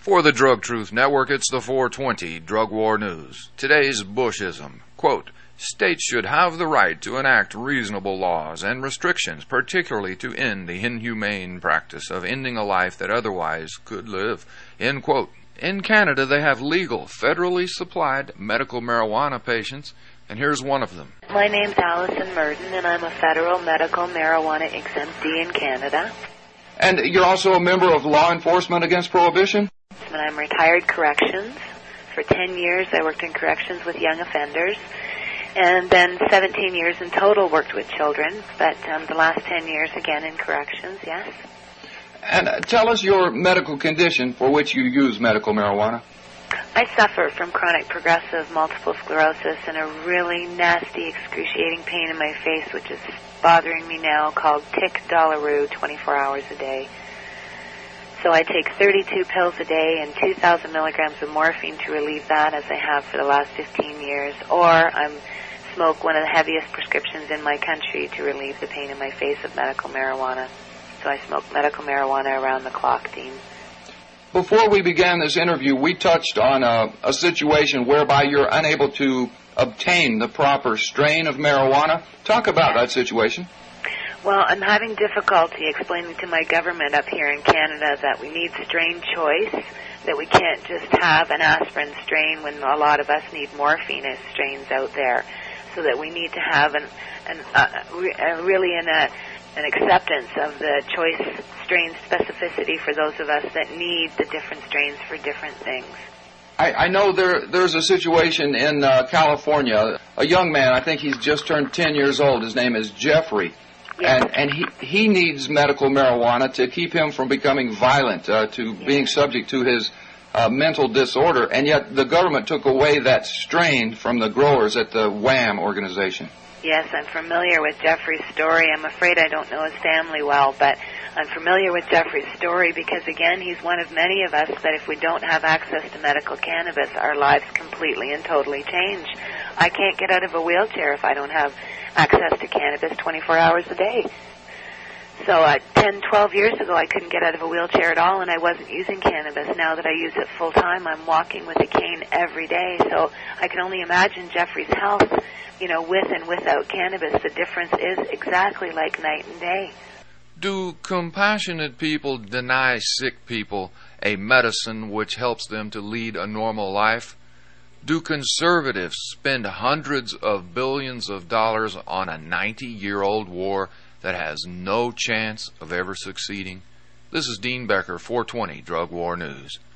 For the Drug Truth Network, it's the 420 Drug War News. Today's Bushism. Quote, states should have the right to enact reasonable laws and restrictions, particularly to end the inhumane practice of ending a life that otherwise could live. End quote. In Canada, they have legal, federally supplied medical marijuana patients, and here's one of them. My name's Allison Murden, and I'm a federal medical marijuana exemptee in Canada. And you're also a member of Law Enforcement Against Prohibition? I'm retired corrections. For 10 years, I worked in corrections with young offenders. And then 17 years in total worked with children, but the last 10 years again in corrections, yes. And tell us your medical condition for which you use medical marijuana. I suffer from chronic progressive multiple sclerosis and a really nasty, excruciating pain in my face, which is bothering me now, called tic douloureux 24 hours a day. So I take 32 pills a day and 2,000 milligrams of morphine to relieve that, as I have for the last 15 years, or I smoke one of the heaviest prescriptions in my country to relieve the pain in my face of medical marijuana. So I smoke medical marijuana around the clock, Dean. Before we began this interview, we touched on a situation whereby you're unable to obtain the proper strain of marijuana. Talk about that situation. Well, I'm having difficulty explaining to my government up here in Canada that we need strain choice, that we can't just have an aspirin strain when a lot of us need morphine as strains out there, so that we need to have an acceptance of the choice strain specificity for those of us that need the different strains for different things. I know there's a situation in California. A young man, I think he's just turned 10 years old. His name is Jeffrey. Yes. And he needs medical marijuana to keep him from becoming violent, to being subject to his mental disorder. And yet the government took away that strain from the growers at the WHAM organization. Yes, I'm familiar with Jeffrey's story. I'm afraid I don't know his family well, but I'm familiar with Jeffrey's story because, again, he's one of many of us that if we don't have access to medical cannabis, our lives completely and totally change. I can't get out of a wheelchair if I don't have access to cannabis 24 hours a day. So 10, 12 years ago, I couldn't get out of a wheelchair at all, and I wasn't using cannabis. Now that I use it full time, I'm walking with a cane every day. So I can only imagine Jeffrey's health, with and without cannabis. The difference is exactly like night and day. Do compassionate people deny sick people a medicine which helps them to lead a normal life? Do conservatives spend hundreds of billions of dollars on a 90-year-old war that has no chance of ever succeeding? This is Dean Becker, 420 Drug War News.